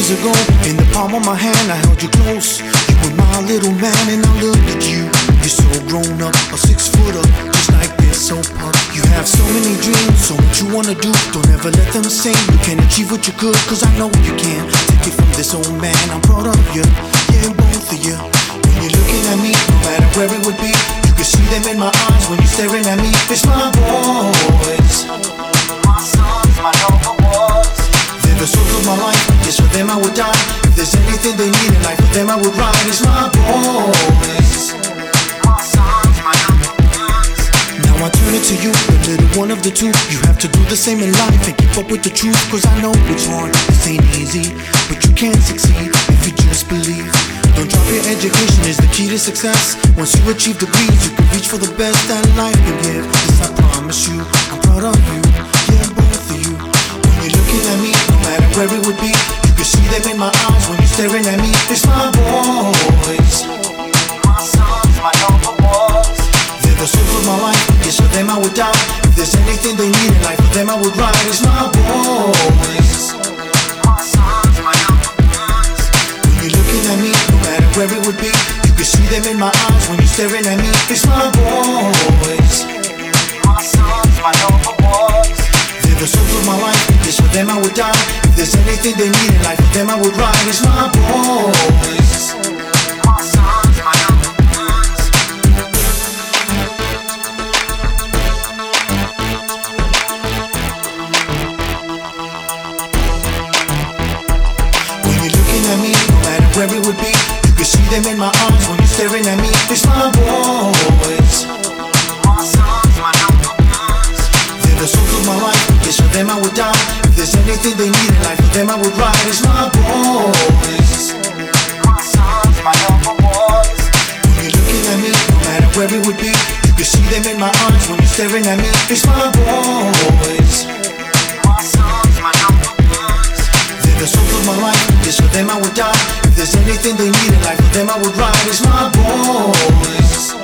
years ago, in the palm of my hand I held you close. You were my little man and I looked at you. You're so grown up, a 6-footer, just like this soap pop. You have so many dreams, so much you wanna do. Don't ever let them say you can't achieve what you could, cause I know you can. Take it from this old man, I'm proud of you. Yeah, both of you. When you're looking at me, no matter where it would be, you can see them in my eyes when you're staring at me. It's my boys, my sons, my younger ones. They're the souls of my life, yes, for them I would die. If there's anything they need in life, for them I would ride. It's my boys, my sons, my younger ones. Now I turn it to you, the little one of the two. You have to do the same in life and keep up with the truth, cause I know it's hard, this ain't easy, but you can succeed if you just believe. Don't drop your education is the key to success. Once you achieve degrees, you can reach for the best that life can give. This I promise you, I'm proud of you, yeah, both of you. When you're looking at me, no matter where it would be, you can see them in my eyes when you're staring at me. It's my boys, my sons, my younger ones. They're the souls of my life, yes, for them I would die. If there's anything they need in life, for them I would ride. It's my boys, my sons, my younger ones. When you're looking at me, no matter where it would be, you can see them in my eyes when you're staring at me. It's my boys, my sons, my younger ones. They're the souls of my life, yes, for them I would die. If there's anything they need in life, for them I would ride. It's my boys, my sons, my younger ones. When you're looking at me, no matter where it would be, you can see them in my eyes when you're staring at me. It's my boys, my sons, my younger ones. They're the souls of my life, yes, for them I would die. If there's anything they need in life, for them I would ride. It's my boys, my sons, my younger ones. When you're looking at me, no matter where it would be, you can see them in my eyes when you're staring at me. It's my boys, my sons, my younger ones. They're the souls of my life, yes, for them I would die. If there's anything they need in life, for them I would ride. It's my boys.